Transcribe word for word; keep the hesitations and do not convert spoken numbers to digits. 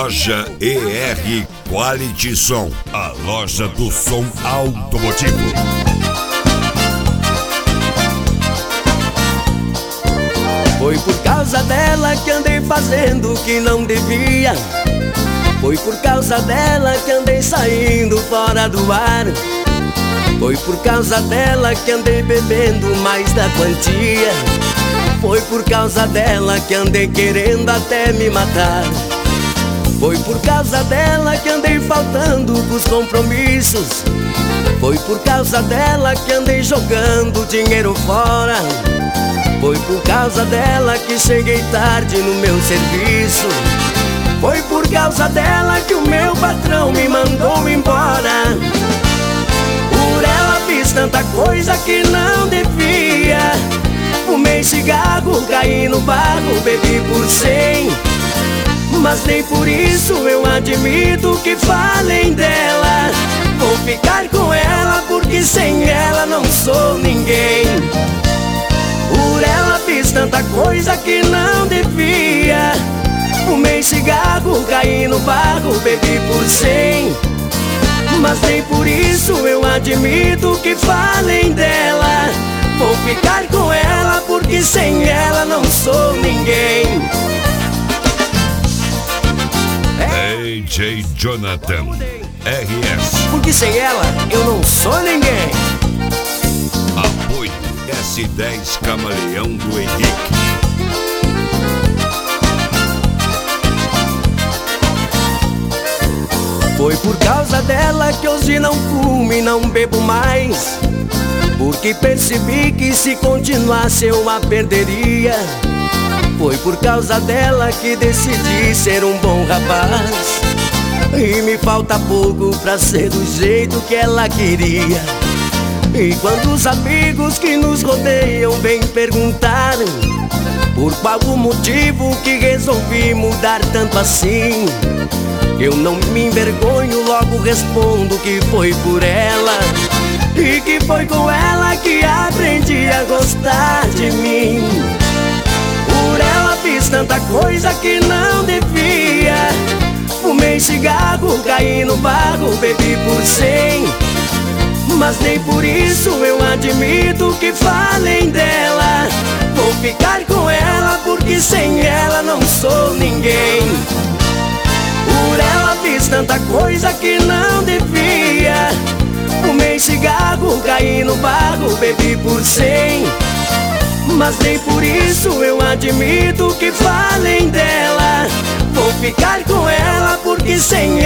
Loja E R Quality Som, a loja do som automotivo. Foi por causa dela que andei fazendo o que não devia. Foi por causa dela que andei saindo fora do ar. Foi por causa dela que andei bebendo mais da quantia. Foi por causa dela que andei querendo até me matar. Foi por causa dela que andei faltando pros compromissos. Foi por causa dela que andei jogando dinheiro fora. Foi por causa dela que cheguei tarde no meu serviço. Foi por causa dela que o meu patrão me mandou embora. Por ela fiz tanta coisa que não devia. Fumei cigarro, caí no barro, bebi por cem. Mas nem por isso eu admito que falem dela. Vou ficar com ela porque sem ela não sou ninguém. Por ela fiz tanta coisa que não devia. Fumei cigarro, caí no barro, bebi por cem. Mas nem por isso eu admito que falem dela. Vou ficar com ela porque sem ela não sou ninguém. D J Jonathan R S. Porque sem ela eu não sou ninguém. Apoio S dez Camaleão do Henrique. Foi por causa dela que hoje não fumo e não bebo mais. Porque percebi que se continuasse eu a perderia. Foi por causa dela que decidi ser um bom rapaz. E me falta pouco pra ser do jeito que ela queria. E quando os amigos que nos rodeiam vêm perguntar por qual o motivo que resolvi mudar tanto assim, eu não me envergonho, logo respondo que foi por ela. E que foi com ela que aprendi a gostar de mim. Por ela fiz tanta coisa que não devia. Fumei cigarro, caí no barro, bebi por cem. Mas nem por isso eu admito que falem dela. Vou ficar com ela porque sem ela não sou ninguém. Por ela fiz tanta coisa que não devia. Fumei cigarro, caí no barro, bebi por cem. Mas nem por isso eu admito que falem dela. Vou ficar com ela porque sem